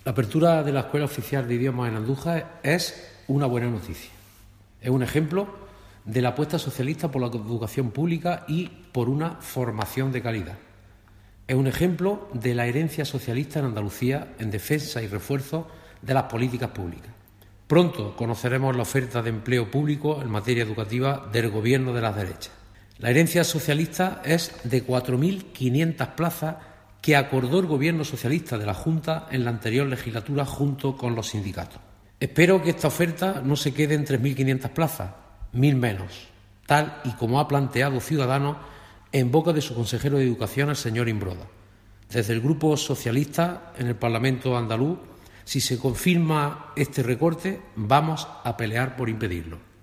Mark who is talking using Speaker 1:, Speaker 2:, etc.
Speaker 1: La apertura de la Escuela Oficial de Idiomas en Andújar es una buena noticia. Es un ejemplo de la apuesta socialista por la educación pública y por una formación de calidad. Es un ejemplo de la herencia socialista en Andalucía en defensa y refuerzo de las políticas públicas. Pronto conoceremos la oferta de empleo público en materia educativa del Gobierno de las derechas. La herencia socialista es de 4.500 plazas que acordó el Gobierno socialista de la Junta en la anterior legislatura junto con los sindicatos. Espero que esta oferta no se quede en 3.500 plazas, 1.000 menos, tal y como ha planteado Ciudadanos en boca de su consejero de Educación, el señor Imbroda. Desde el Grupo Socialista en el Parlamento andaluz, si se confirma este recorte, vamos a pelear por impedirlo.